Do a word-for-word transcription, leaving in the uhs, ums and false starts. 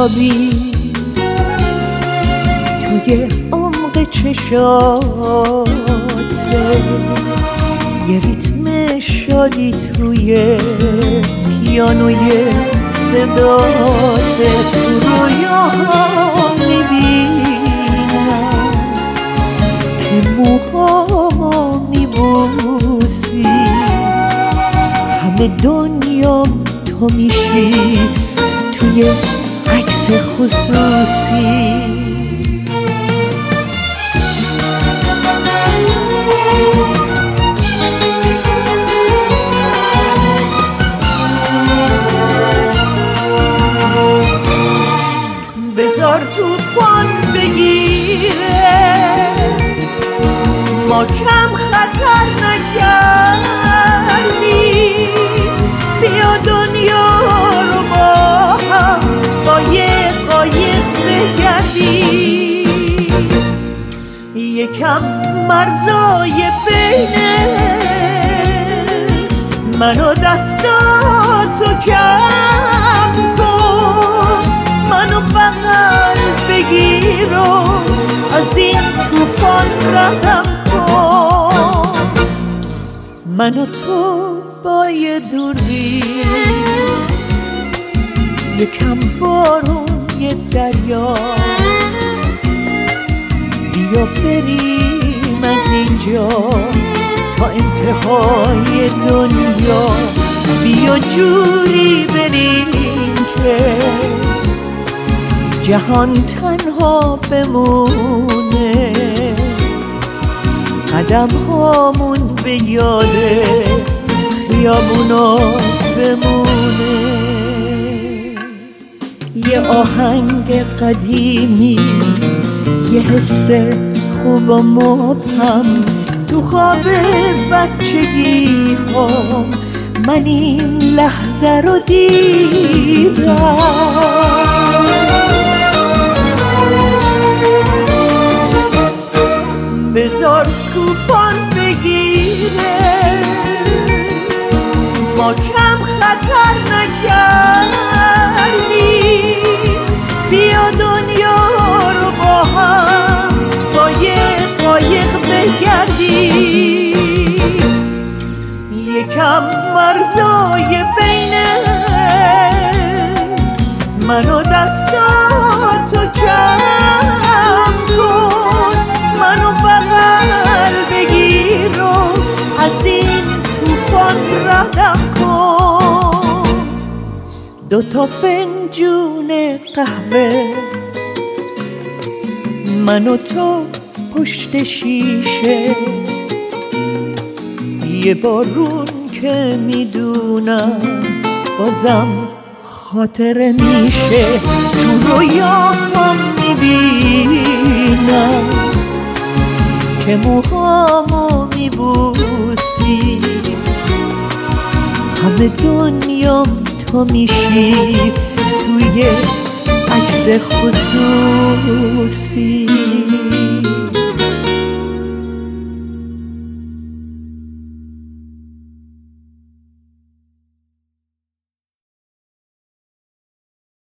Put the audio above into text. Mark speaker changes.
Speaker 1: میخوابی توی عمق چشاته، یه ریتم شادی توی پیانوی صداته. تو رویاها میبینم که موهامو میبوسی، همه دنیام تو میشی توی عکس خصوصی. بذار توفان بگیره، ما کم خطر نکردیم، بیا دنیا رو با هم با یه قایق بگردیم. یکم مرزای بینه من و دستاتو کم کن، منو بغل بگیر و از این توفان ردم کن. من و تو با یه دوربین، یکم بارون یه دریا، بیا بریم از اینجا تا انتهای دنیا. بیا جوری بریم که جهان تنها بمونه، قدم هامون به یاد خیابونا بمونه. یه آهنگ قدیمی، یه حس خوب و مبهم، تو خواب بچگی ها من این لحظه رو دیدم. بذار توفان بگیره، ما کم خطر نکردیم، بیا دنیا رو با هم با یه قایق بگردیم. یکم مرزای بینه من و دستاتو کم کن، منو بغل بگیر و از این توفان ردم کن. دوتا فنجون قهوه من و تو پشت شیشه، یه بارون که میدونم بازم خاطره میشه. تو رویاهم میبینم که موهامو میبوسی، همه دنیام تو میشی توی عکس خصوصی.